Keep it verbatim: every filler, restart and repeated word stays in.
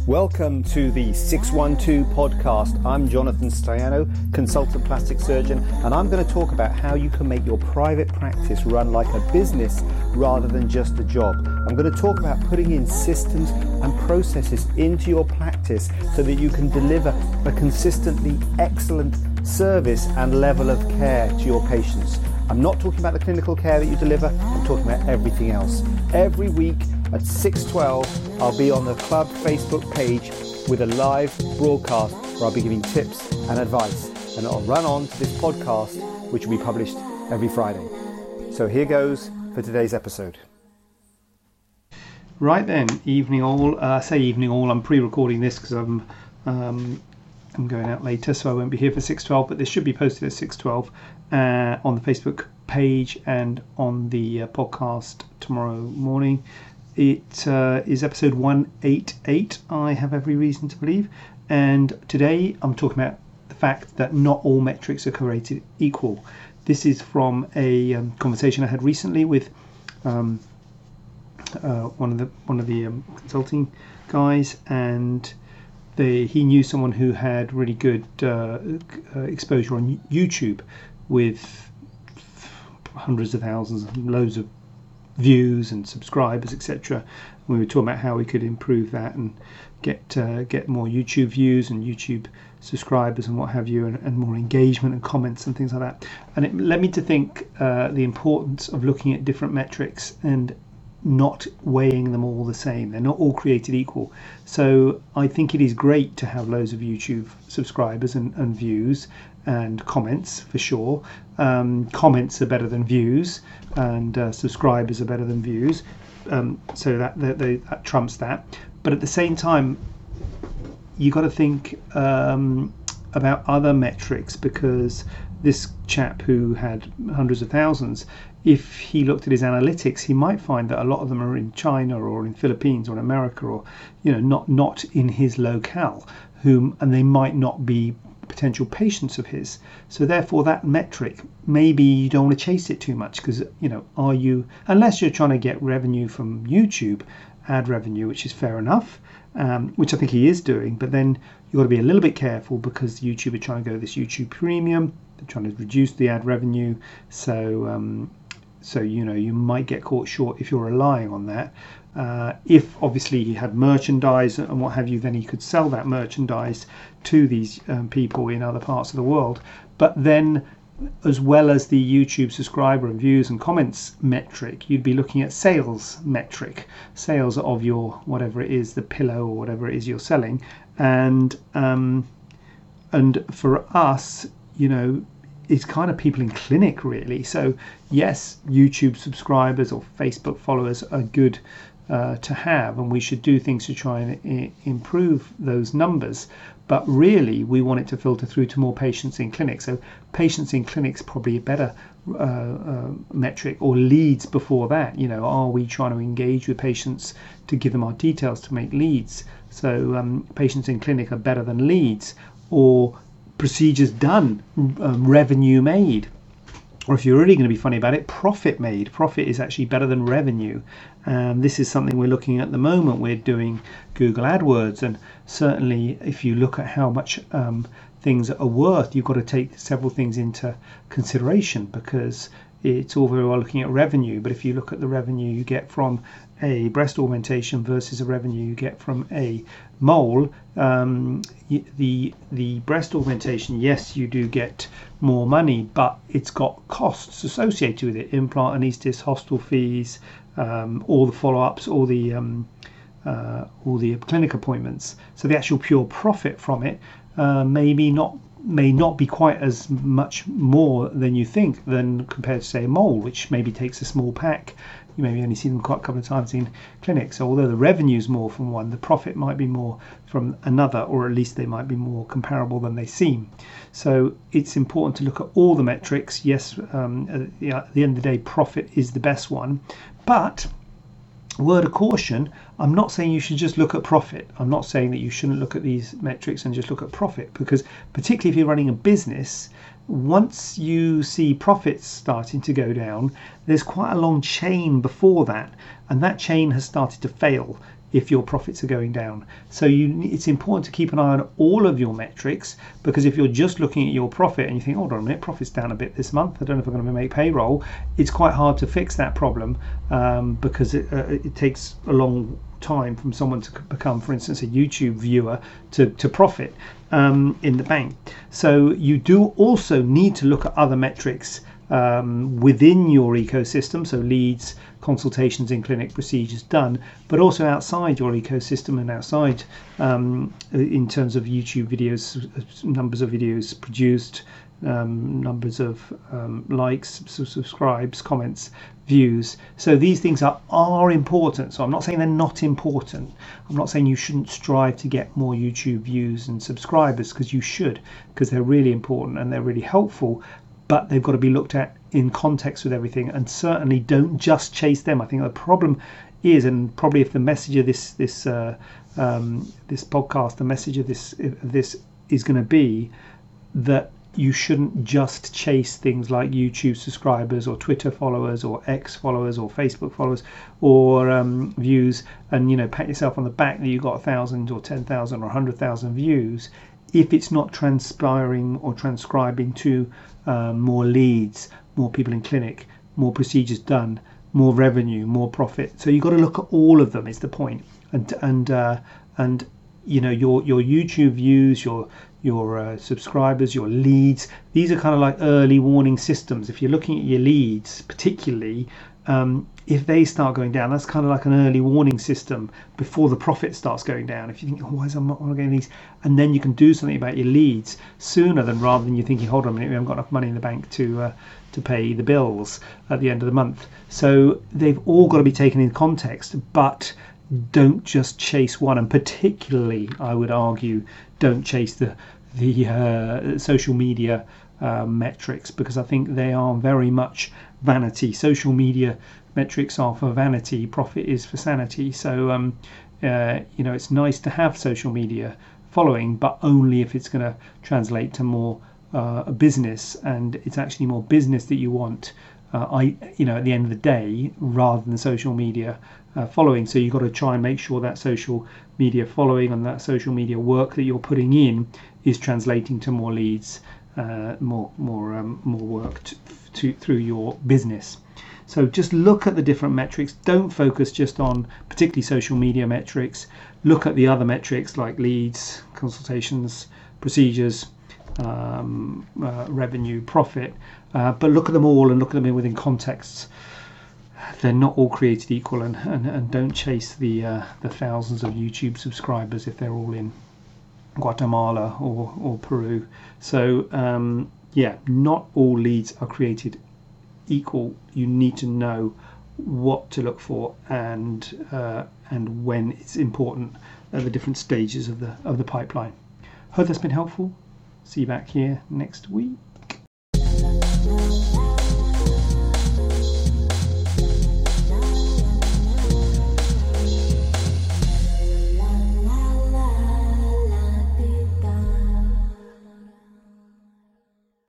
Welcome to the six one two podcast. I'm Jonathan Staiano, consultant plastic surgeon, and I'm going to talk about how you can make your private practice run like a business rather than just a job. I'm going to talk about putting in systems and processes into your practice so that you can deliver a consistently excellent service and level of care to your patients. I'm not talking about the clinical care that you deliver, I'm talking about everything else. Every week at six twelve, I'll be on the club Facebook page with a live broadcast where I'll be giving tips and advice, and it'll run on to this podcast, which will be published every Friday. So here goes for today's episode. Right then, evening all. Uh, I say evening all, I'm pre-recording this because I'm um, I'm going out later, so I won't be here for six twelve, but this should be posted at six twelve uh, on the Facebook page and on the uh, podcast tomorrow morning. It uh, is episode one eighty-eight, I have every reason to believe, and today I'm talking about the fact that not all metrics are created equal. This is from a um, conversation I had recently with um, uh, one of the one of the um, consulting guys, and they, he knew someone who had really good uh, uh, exposure on YouTube with hundreds of thousands and loads of views and subscribers, et cetera. We were talking about how we could improve that and get uh, get more YouTube views and YouTube subscribers and what have you, and, and more engagement and comments and things like that. And it led me to think uh, the importance of looking at different metrics and not weighing them all the same. They're not all created equal. So I think it is great to have loads of YouTube subscribers and, and views and comments, for sure. Um, comments are better than views, and uh, subscribers are better than views. Um, so that, that that trumps that. But at the same time, you got to think um, about other metrics, because this chap who had hundreds of thousands, if he looked at his analytics, he might find that a lot of them are in China or in Philippines or in America, or you know, not not in his locale, whom and they might not be potential patients of his. So therefore that metric, maybe you don't want to chase it too much, because you know, are you, unless you're trying to get revenue from YouTube, ad revenue, which is fair enough, um, which I think he is doing, but then you've got to be a little bit careful, because YouTube are trying to go this YouTube premium, they're trying to reduce the ad revenue, so um, so you know, you might get caught short if you're relying on that. Uh, if obviously he had merchandise and what have you, then he could sell that merchandise to these um, people in other parts of the world. But then, as well as the YouTube subscriber and views and comments metric, you'd be looking at sales metric, sales of your whatever it is, the pillow or whatever it is you're selling. And um, and for us, you know, it's kind of people in clinic really. So yes, YouTube subscribers or Facebook followers are good uh, to have, and we should do things to try and I- improve those numbers. But really, we want it to filter through to more patients in clinic. So patients in clinic's probably a better uh, uh, metric, or leads before that. You know, are we trying to engage with patients to give them our details to make leads? So um, patients in clinic are better than leads, or procedures done, um, revenue made, or if you're really going to be funny about it, profit made. Profit is actually better than revenue. Um, this is something we're looking at the moment. We're doing Google AdWords, and certainly if you look at how much um, things are worth, you've got to take several things into consideration, because it's all very well looking at revenue, but if you look at the revenue you get from a breast augmentation versus a revenue you get from a mole, um, the the breast augmentation, yes, you do get more money, but it's got costs associated with it: implant, anaesthetist, hospital fees, um, all the follow-ups, all the um, uh, all the clinic appointments. So the actual pure profit from it uh, maybe not may not be quite as much more than you think, than compared to say a mole, which maybe takes a small pack. You maybe only see them quite a couple of times in clinics. So although the revenue is more from one, the profit might be more from another, or at least they might be more comparable than they seem. So it's important to look at all the metrics. Yes, um, at, the, at the end of the day, profit is the best one, but word of caution, I'm not saying you should just look at profit. I'm not saying that you shouldn't look at these metrics and just look at profit, because particularly if you're running a business, once you see profits starting to go down, there's quite a long chain before that, and that chain has started to fail. if your profits are going down. So you, it's important to keep an eye on all of your metrics, because if you're just looking at your profit and you think, hold on a minute, profit's down a bit this month, I don't know if I'm going to make payroll, it's quite hard to fix that problem, um, because it, uh, it takes a long time from someone to become, for instance, a YouTube viewer to, to profit um, in the bank. So you do also need to look at other metrics um, within your ecosystem, so leads, consultations, in clinic, procedures done, but also outside your ecosystem and outside um, in terms of YouTube videos, numbers of videos produced, um, numbers of um, likes, subscribes, comments, views. So these things are, are important. So I'm not saying they're not important. I'm not saying you shouldn't strive to get more YouTube views and subscribers, because you should, because they're really important and they're really helpful, but they've got to be looked at in context with everything, and certainly don't just chase them. I think the problem is, and probably if the message of this this uh, um, this podcast, the message of this of this is going to be that you shouldn't just chase things like YouTube subscribers or Twitter followers or X followers or Facebook followers or um, views, and you know, pat yourself on the back that you got a thousand or ten thousand or a hundred thousand views, if it's not transpiring or transcribing to um, more leads, more people in clinic, more procedures done, more revenue, more profit. So you've got to look at all of them, is the point. And and uh, and you know, your your YouTube views, your your uh, subscribers, your leads, these are kind of like early warning systems. If you're looking at your leads particularly, um, if they start going down, that's kind of like an early warning system before the profit starts going down. If you think, oh, why is I'm not getting these, and then you can do something about your leads sooner than rather than you thinking, hold on a minute, we haven't got enough money in the bank to uh, to pay the bills at the end of the month. So they've all got to be taken in context, but don't just chase one, and particularly, I would argue, don't chase the the uh, social media uh, metrics, because I think they are very much vanity. Social media metrics are for vanity, profit is for sanity. So um, uh, you know, it's nice to have social media following, but only if it's going to translate to more uh, business, and it's actually more business that you want. Uh, I, you know, at the end of the day, rather than social media uh, following. So you've got to try and make sure that social media following and that social media work that you're putting in is translating to more leads, uh, more more um, more work to, to through your business. So just look at the different metrics. Don't focus just on particularly social media metrics. Look at the other metrics like leads, consultations, procedures, um, uh, revenue, profit. Uh, but look at them all and look at them within contexts. They're not all created equal, and, and, and don't chase the uh, the thousands of YouTube subscribers if they're all in Guatemala or, or Peru. So um, yeah, not all leads are created equal. You need to know what to look for and uh, and when it's important at the different stages of the of the pipeline. Hope that's been helpful. See you back here next week.